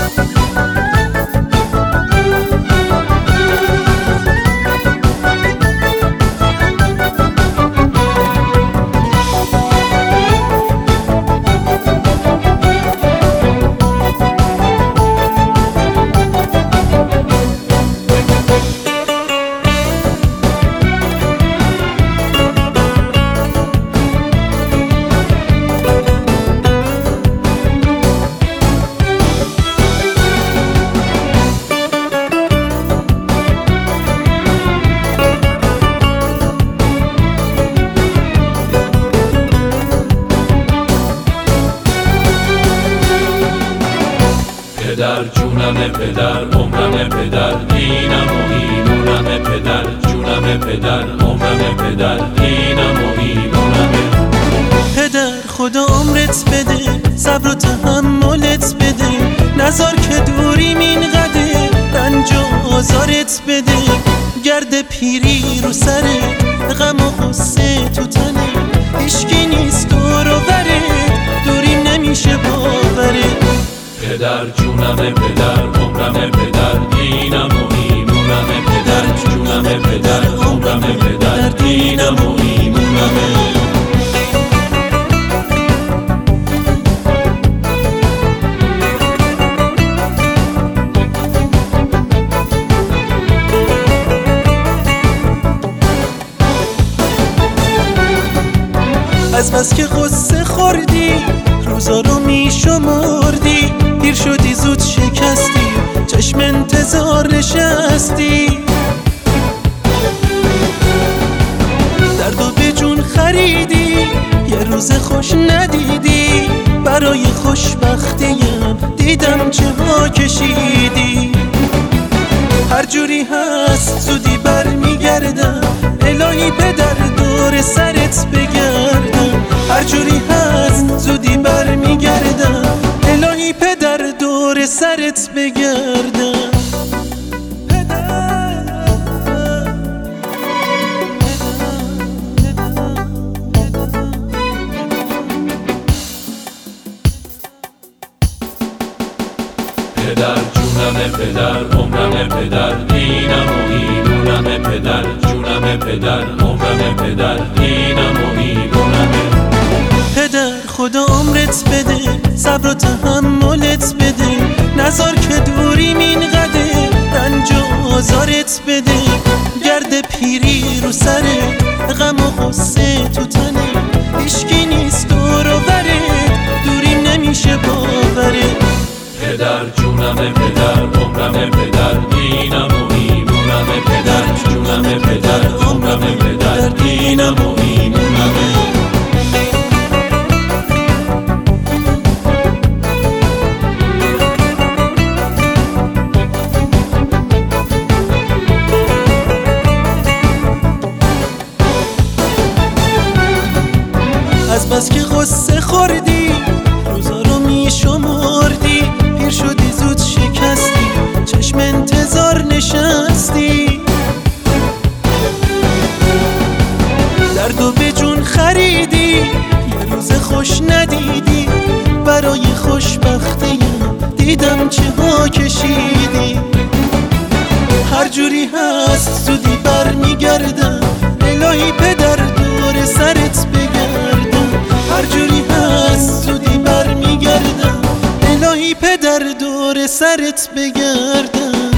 پدر جونم پدر عمرم پدر دینم و ایمونم پدر جونم پدر عمرم پدر دینم و ایمونم پدر خدا عمرت بده صبر و تحملت بده نذار که دوریم اینقدر رنج و آزارت بده گرد پیری رو سرت غم و غصه تو تنت هیچکی نیست دور و برت دوریم نمیشه باورت پدر جونم پدر عمرم پدر دینم و ایمونم پدر جونم پدر عمرم پدر دینم و ایمونم از بس که غصه خوردی روزا رو میشمردی پیر شدی زود شکستی چشم انتظار نشستی دردو به جون خریدی یه روز خوش ندیدی برای خوشبختیم دیدم چه ها کشیدی هر جوری هست زودی برمیگردم الهی پدر دور سرت بگردم هر جوری هست زودی برمیگردم الهی پدر دور سرت بگردم پدر جونم پدر عمرم پدر دینم و ایمونم پدر جونم پدر عمرم پدر دینم و ایمونم پدر خدا عمرت بده صبر و تحملت بده نذار که دوریم اینقدر رنج و آزارت بده گرد پیری رو سرت غم و غصه تو تنت هیچکی نیست دور و برت دوریم نمیشه باورت پدر جونم پدر عمرم پدر دینم و ایمونم پدر جونم پدر عمرم پدر دینم و ایمونم از بس که غصه خوردی روزا رو میشمردی پیر شدی زود شکستی چشم انتظار نشستی دردو به جون خریدی یه روز خوش ندیدی برای خوشبختیم دیدم چه ها کشیدی هر جوری هست زودی برمیگردم الهی پدر دور سرت بگردم هر جوری هست زودی برمیگردم الهی پدر دور سرت بگردم